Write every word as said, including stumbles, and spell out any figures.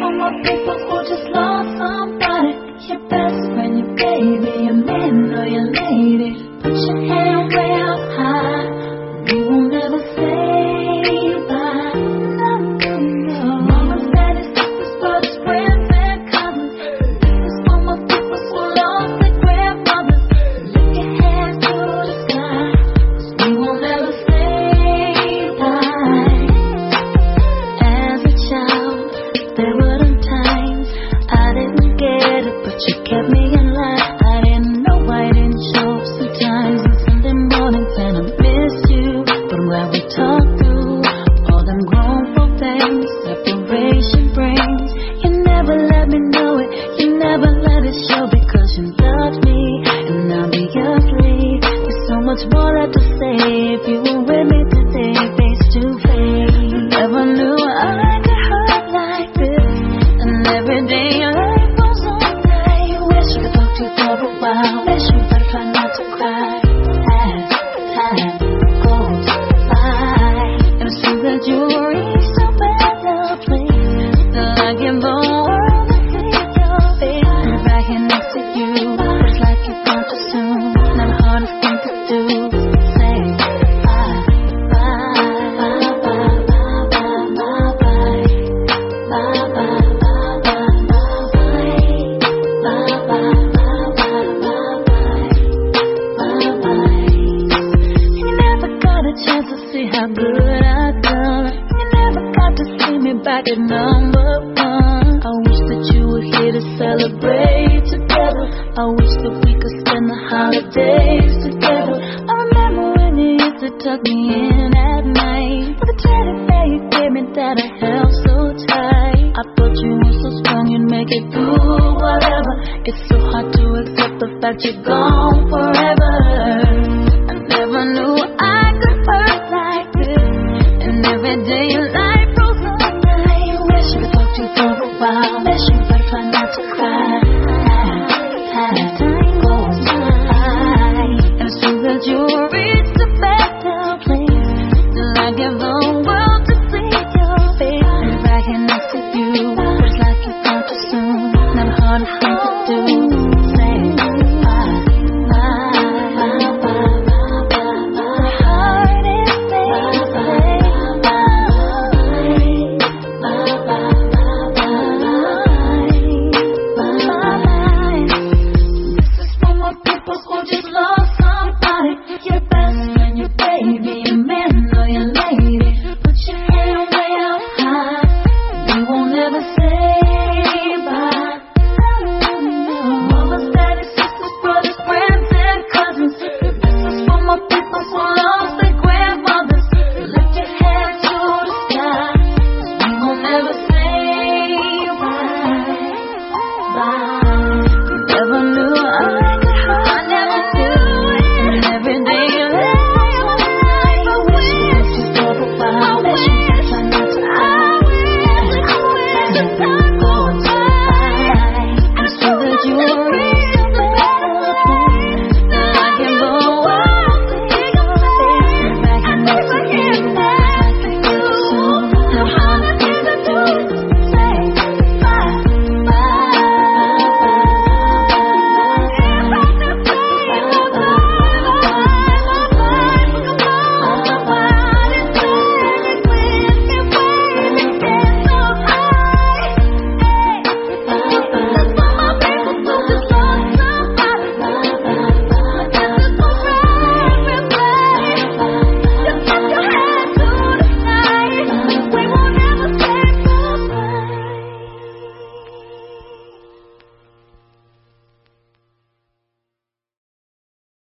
for my people who just lost somebody. Your best friend, your baby, your man or your lady. Put your hand way up high. We won't ever say bye. No, no, no. Mama's, daddy's, sisters, brothers, friends, and cousins. This is for my people who lost their grandmothers. Lift your hands to the sky, 'cause we won't ever say bye. As a child, there were them times I didn't get it, but you kept me in line. I didn't know, I didn't show up sometimes on Sunday mornings, and I missed you. But I'm glad we talked through all them grown folk things separation brings. You never let me know it, you never let it show, because you loved me, and obviously there's so much more left to say if you were with me today, face to face. Never knew I could hurt like this, and every day your life goes on like you wish you could talk to for a while. Wish you better try not to cry as time goes by. And it's true that you reached a better place. Still I give the world to see your face. I'm right here next to you, but it's like you're gone too soon. Not the hardest thing to do. Say bye, bye, bye, bye, bye, bye, bye, bye, bye, bye, bye, bye, bye, bye, bye, bye, bye. You never got a chance to see how good I've done. You never got to see me back at number one. I wish that you were here to celebrate together. I wish that we could spend the holidays together. I remember when you used to tuck me in at night with a teddy bear you gave me that I held so tight. I thought you were so strong you'd make it through whatever. It's so hard to accept the fact you're gone forever.